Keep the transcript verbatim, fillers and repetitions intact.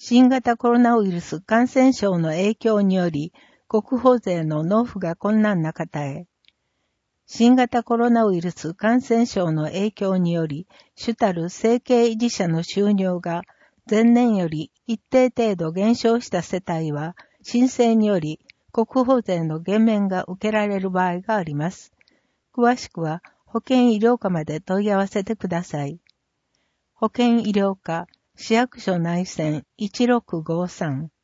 新型コロナウイルス感染症の影響により、国保税の納付が困難な方へ。新型コロナウイルス感染症の影響により、主たる生計維持者の収入が前年より一定程度減少した世帯は、申請により国保税の減免が受けられる場合があります。詳しくは保健医療課まで問い合わせてください。保健医療課、市役所内線いちろくごさん。